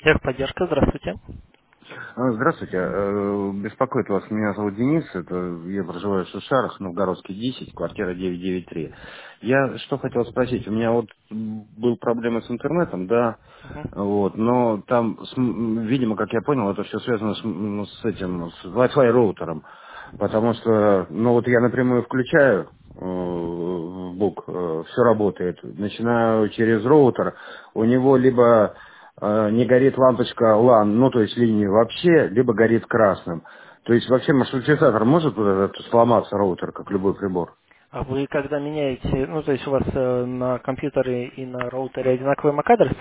Техподдержка, здравствуйте. Здравствуйте. Беспокоит вас, меня зовут Денис. Я проживаю в Шушарах, Новгородский 10, квартира 993. Я что хотел спросить. У меня вот был проблемы с интернетом, да, Мгм. вот, но там, видимо, как я понял, это все связано с этим, с Wi-Fi роутером. Потому что, ну вот я напрямую включаю в бук, все работает. Начинаю через роутер, у него либо не горит лампочка LAN, ну то есть линии вообще, либо горит красным. То есть вообще маршрутизатор может вот этот сломаться, роутер, как любой прибор? А вы когда меняете, ну то есть у вас на компьютере и на роутере одинаковый MAC-адрес?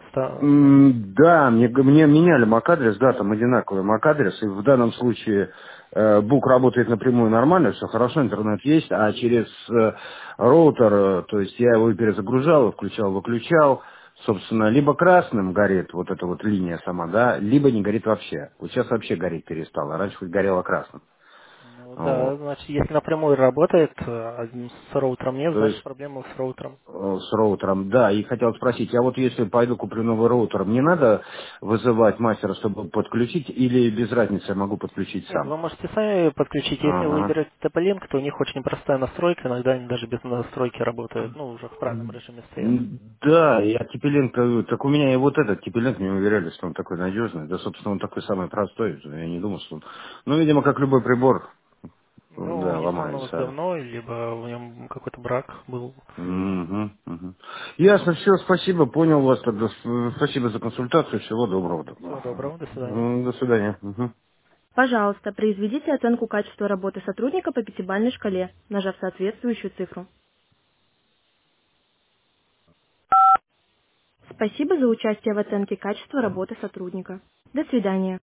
Да, мне меняли MAC-адрес, да, там одинаковый MAC-адрес, и в данном случае бук работает напрямую нормально, все хорошо, интернет есть, а через роутер, то есть я его перезагружал, включал, выключал, собственно, либо красным горит вот эта вот линия сама, да, либо не горит вообще. Вот сейчас вообще гореть перестало, раньше хоть горело красным. Ну да, Вот. значит, если напрямую работает, а с роутером нет, То значит есть проблема с роутером. с роутером, да, и хотел спросить, а вот если пойду куплю новый роутер, мне надо вызывать мастера, чтобы подключить, или без разницы я могу подключить Нет, сам? вы можете сами подключить. Если вы Ага. берете TP-Link, то у них очень простая настройка, иногда они даже без настройки работают, ну уже в правильном режиме стоят. Да, я Типелинк, так у меня и вот этот Типелинк, мне уверяли, что он такой надежный, да, собственно, он такой самый простой, я не думал, что он, ну, видимо, как любой прибор, Ну, да, либо он у вас ломается. давно, либо в нем какой-то брак был. Мгм, мгм. Ясно, все, спасибо, понял вас тогда, спасибо за консультацию, всего доброго Всего тогда. доброго, до свидания. До свидания. Мгм. Пожалуйста, произведите оценку качества работы сотрудника по пятибалльной шкале, нажав соответствующую цифру. Спасибо за участие в оценке качества работы сотрудника. До свидания.